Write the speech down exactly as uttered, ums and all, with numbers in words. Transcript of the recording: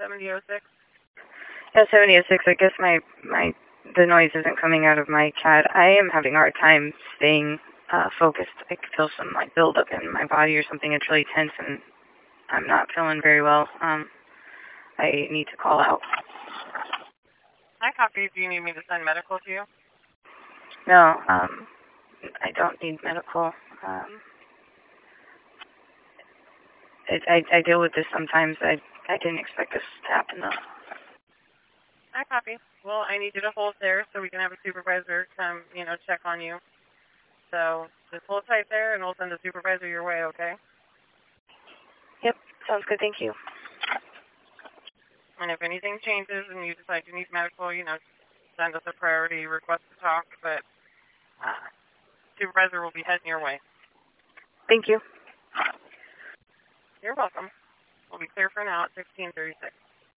seventy oh six? Yeah, seventy oh six. I guess my, my, the noise isn't coming out of my cat. I am having a hard time staying uh, focused. I can feel some, like, buildup in my body or something. It's really tense, and I'm not feeling very well. Um, I need to call out. I copy. Do you need me to send medical to you? No, um, I don't need medical. Um, I, I, I deal with this sometimes. I, I didn't expect this to happen, though. I copy. Well, I need you to hold there so we can have a supervisor come, you know, check on you. So just hold tight there, and we'll send a supervisor your way, okay? Yep, sounds good. Thank you. And if anything changes and you decide you need medical, you know, send us a priority request to talk, but uh, supervisor will be heading your way. Thank you. You're welcome. We'll be clear for now at sixteen thirty-six.